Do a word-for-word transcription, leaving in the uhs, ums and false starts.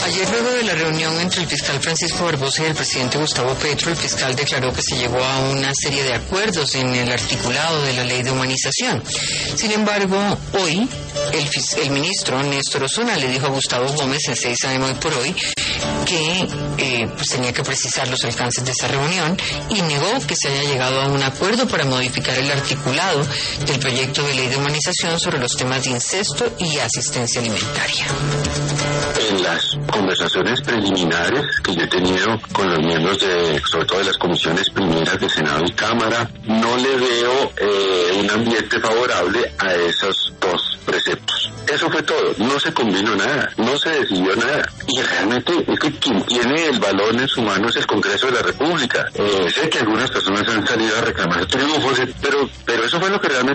Ayer, luego de la reunión entre el fiscal Francisco Barbosa y el presidente Gustavo Petro, el fiscal declaró que se llegó a una serie de acuerdos en el articulado de la ley de humanización. Sin embargo, hoy el, el ministro Néstor Osuna le dijo a Gustavo Gómez en seis A M Hoy por Hoy que eh, pues tenía que precisar los alcances de esa reunión y negó que se haya llegado a un acuerdo para modificar el articulado del proyecto de ley de humanización sobre los temas de incesto y asistencia alimentaria. En las conversaciones preliminares que yo he tenido con los miembros de, sobre todo de las comisiones primeras de Senado y Cámara, no le veo eh, un ambiente favorable a esos dos preceptos. Eso fue todo, no se combinó nada, no se decidió nada. Y realmente es que quien tiene el balón en su mano es el Congreso de la República. Eh, sé que algunas personas han salido a reclamar triunfos, pero, pero eso fue lo que realmente